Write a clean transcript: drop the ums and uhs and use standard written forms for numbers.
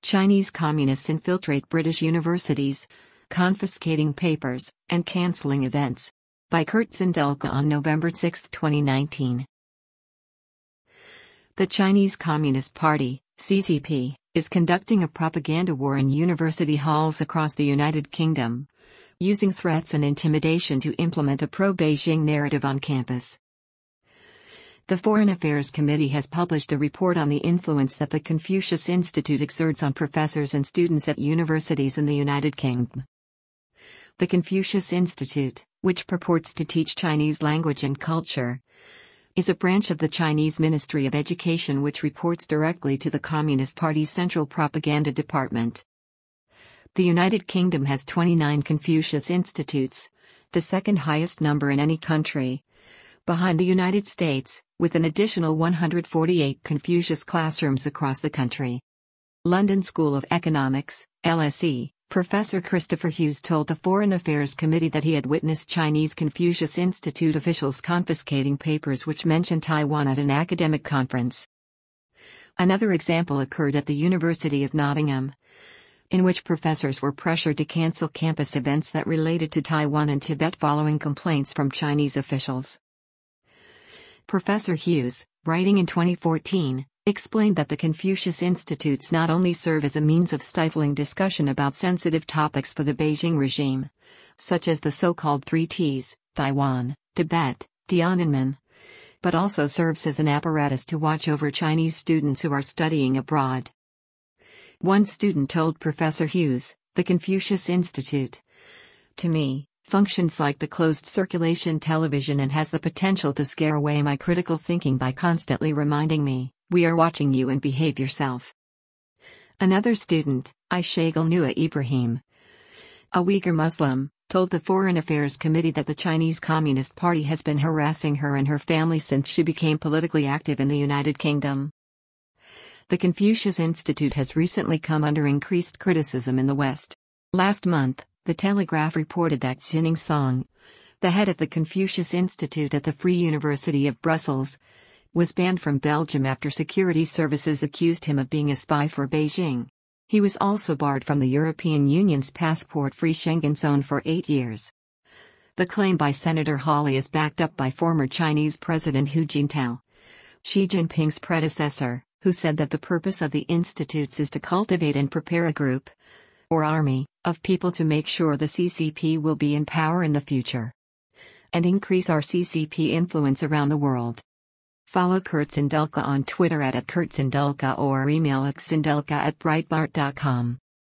Chinese communists infiltrate British universities, confiscating papers, and cancelling events. By Kurt Zindelka on November 6, 2019. The Chinese Communist Party, CCP, is conducting a propaganda war in university halls across the United Kingdom, using threats and intimidation to implement a pro-Beijing narrative on campus. The Foreign Affairs Committee has published a report on the influence that the Confucius Institute exerts on professors and students at universities in the United Kingdom. The Confucius Institute, which purports to teach Chinese language and culture, is a branch of the Chinese Ministry of Education which reports directly to the Communist Party's Central Propaganda Department. The United Kingdom has 29 Confucius Institutes, the second highest number in any country, behind the United States, with an additional 148 Confucius classrooms across the country. London School of Economics, LSE, Professor Christopher Hughes told the Foreign Affairs Committee that he had witnessed Chinese Confucius Institute officials confiscating papers which mentioned Taiwan at an academic conference. Another example occurred at the University of Nottingham, in which professors were pressured to cancel campus events that related to Taiwan and Tibet following complaints from Chinese officials. Professor Hughes, writing in 2014, explained that the Confucius Institutes not only serve as a means of stifling discussion about sensitive topics for the Beijing regime, such as the so-called 3Ts, Taiwan, Tibet, Tiananmen, but also serves as an apparatus to watch over Chinese students who are studying abroad. One student told Professor Hughes, "The Confucius Institute, to me, functions like the closed-circulation television and has the potential to scare away my critical thinking by constantly reminding me, 'We are watching you and behave yourself.'" Another student, Aishagul Nua Ibrahim, a Uyghur Muslim, told the Foreign Affairs Committee that the Chinese Communist Party has been harassing her and her family since she became politically active in the United Kingdom. The Confucius Institute has recently come under increased criticism in the West. Last month, The Telegraph reported that Xining Song, the head of the Confucius Institute at the Free University of Brussels, was banned from Belgium after security services accused him of being a spy for Beijing. He was also barred from the European Union's passport-free Schengen zone for 8 years. The claim by Senator Hawley is backed up by former Chinese President Hu Jintao, Xi Jinping's predecessor, who said that the purpose of the institutes is to cultivate and prepare a group, or army, of people to make sure the CCP will be in power in the future, and increase our CCP influence around the world. Follow Kurt Zindelka on Twitter at @KurtZindelka or email xzindelka@breitbart.com.